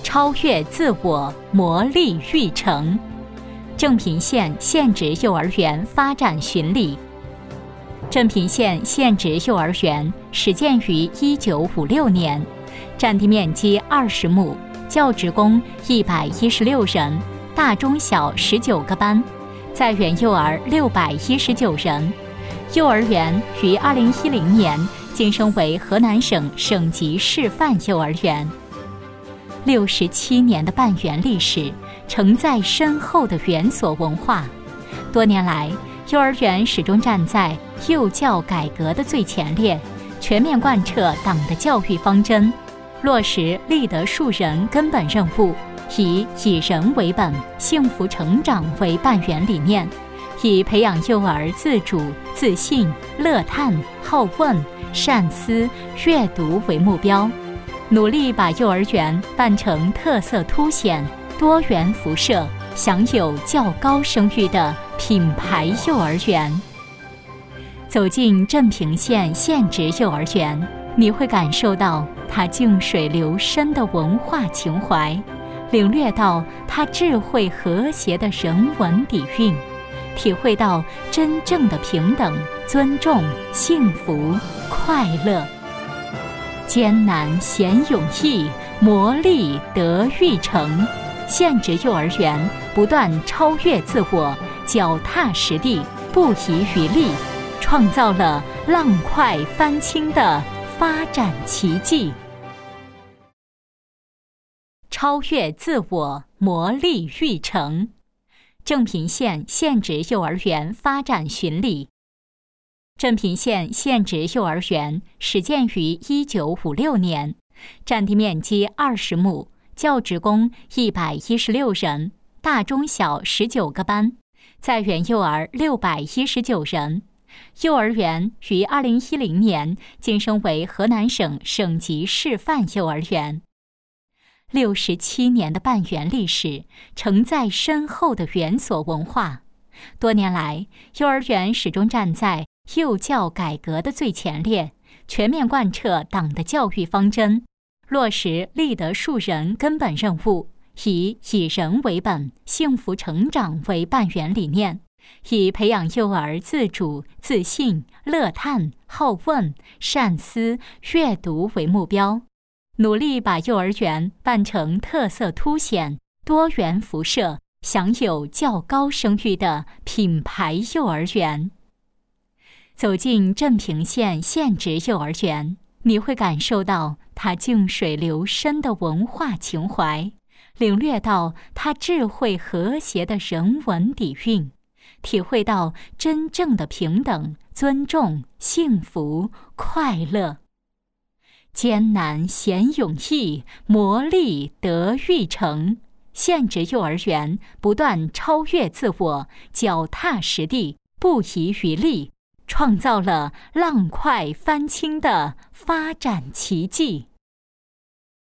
超越自我，磨砺育成。正平县县直幼儿园发展巡礼。正平县县直幼儿园始建于1956年，占地面积20亩，教职工116人，大中小19个班，在园幼儿619人。幼儿园于2010年晋升为河南省省级示范幼儿园。67年的办园历史，承载深厚的园所文化。多年来，幼儿园始终站在幼教改革的最前列，全面贯彻党的教育方针，落实立德树人根本任务，以人为本、幸福成长为办园理念，以培养幼儿自主、自信、乐探、好问、善思、阅读为目标，努力把幼儿园办成特色凸显、多元辐射、享有较高声誉的品牌幼儿园。走进镇平县县直幼儿园，你会感受到它静水流深的文化情怀，领略到它智慧和谐的人文底蕴，体会到真正的平等、尊重、幸福、快乐。艰难显勇毅，磨砺得育成。县直幼儿园不断超越自我，脚踏实地，不遗余力，创造了浪快翻青的发展奇迹。超越自我，磨砺育成。正平县县直幼儿园发展巡礼。正平县县直幼儿园始建于1956年，占地面积20亩，教职工116人，大中小19个班，在园幼儿619人。幼儿园于2010年晋升为河南省省级示范幼儿园。67年的办园历史，承载深厚的园所文化。多年来，幼儿园始终站在幼教改革的最前列，全面贯彻党的教育方针，落实立德树人根本任务，以人为本、幸福成长为办园理念，以培养幼儿自主、自信、乐探、好问、善思、阅读为目标，努力把幼儿园办成特色凸显、多元辐射、享有较高声誉的品牌幼儿园。走进镇平县县直幼儿园，你会感受到它静水流深的文化情怀，领略到它智慧和谐的人文底蕴，体会到真正的平等、尊重、幸福、快乐。艰难显勇毅，磨砺得育成。县直幼儿园不断超越自我，脚踏实地，不遗余力，创造了浪快翻青的发展奇迹。